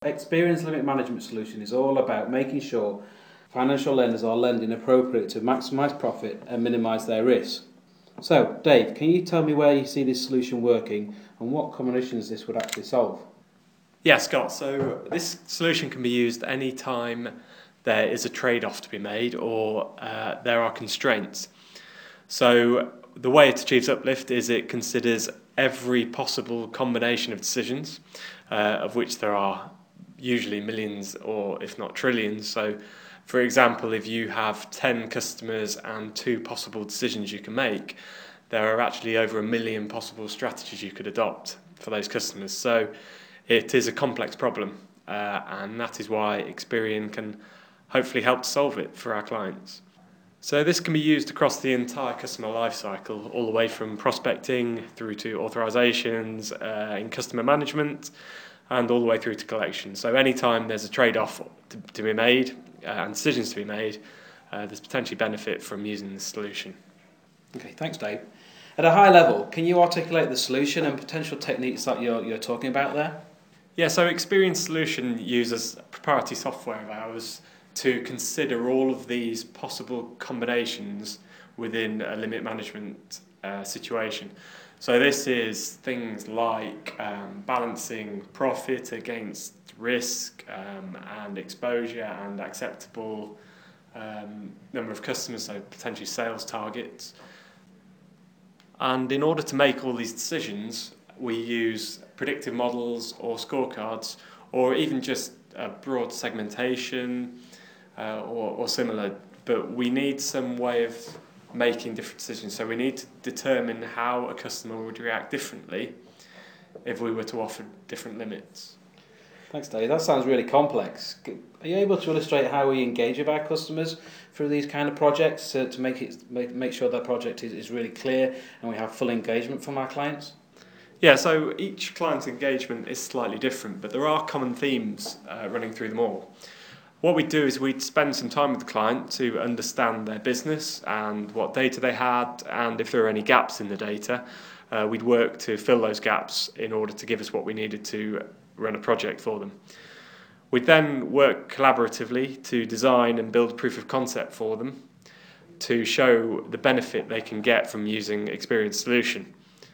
Experian's limit management solution is all about making sure financial lenders are lending appropriate to maximise profit and minimise their risk. So, Dave, can you tell me where you see this solution working and what common issues this would actually solve? Yeah, Scott, so this solution can be used any time there is a trade-off to be made or there are constraints. So the way it achieves uplift is it considers every possible combination of decisions, of which there are usually millions or if not trillions. So for example, if you have 10 customers and 2 possible decisions you can make, there are actually over 1 million possible strategies you could adopt for those customers. So it is a complex problem, and that is why Experian can hopefully help to solve it for our clients. So this can be used across the entire customer lifecycle, all the way from prospecting through to authorizations, in customer management, and all the way through to collection. So anytime there's a trade-off to be made and decisions to be made, there's potentially benefit from using this solution. Okay, thanks, Dave. At a high level, can you articulate the solution and potential techniques that you're talking about there? Yeah, so Experian solution uses proprietary software of ours to consider all of these possible combinations within a limit management situation. So this is things like balancing profit against risk and exposure and acceptable number of customers, so potentially sales targets. And in order to make all these decisions, we use predictive models or scorecards, or even just a broad segmentation or similar. But we need some way of making different decisions. So we need to determine how a customer would react differently if we were to offer different limits. Thanks, Dave. That sounds really complex. Are you able to illustrate how we engage with our customers through these kind of projects to make sure that project is really clear and we have full engagement from our clients? Yeah, so each client's engagement is slightly different, but there are common themes running through them all. What we do is we'd spend some time with the client to understand their business and what data they had, and if there are any gaps in the data, we'd work to fill those gaps in order to give us what we needed to run a project for them. We'd then work collaboratively to design and build proof of concept for them to show the benefit they can get from using Experian solution.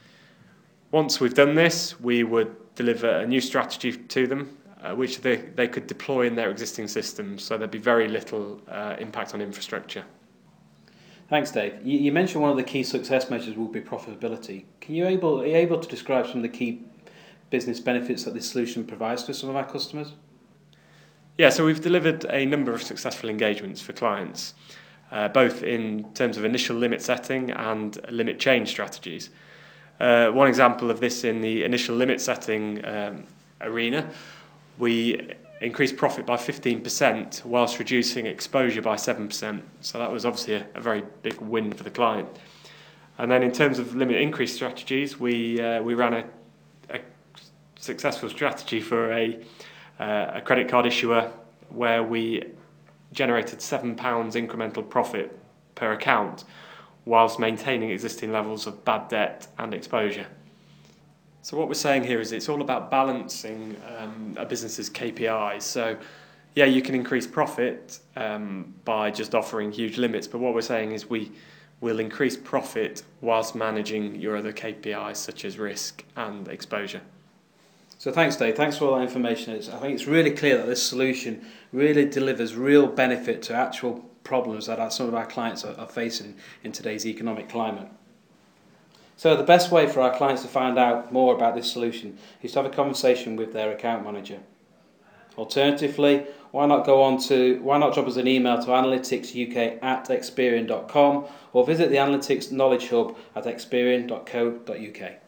Once we've done this, we would deliver a new strategy to them, which they could deploy in their existing systems, so there'd be very little impact on infrastructure. Thanks, Dave. You mentioned one of the key success measures will be profitability. Are you able to describe some of the key business benefits that this solution provides to some of our customers? Yeah, so we've delivered a number of successful engagements for clients, both in terms of initial limit setting and limit change strategies. One example of this in the initial limit setting arena, we increased profit by 15% whilst reducing exposure by 7%. So that was obviously a very big win for the client. And then in terms of limit increase strategies, we ran a successful strategy for a credit card issuer where we generated £7 incremental profit per account whilst maintaining existing levels of bad debt and exposure. So what we're saying here is it's all about balancing a business's KPIs. So yeah, you can increase profit by just offering huge limits, but what we're saying is we will increase profit whilst managing your other KPIs such as risk and exposure. So thanks, Dave. Thanks for all that information. I think it's really clear that this solution really delivers real benefit to actual problems that some of our clients are facing in today's economic climate. So the best way for our clients to find out more about this solution is to have a conversation with their account manager. Alternatively, why not drop us an email to analyticsuk@experian.com or visit the Analytics Knowledge Hub at experian.co.uk.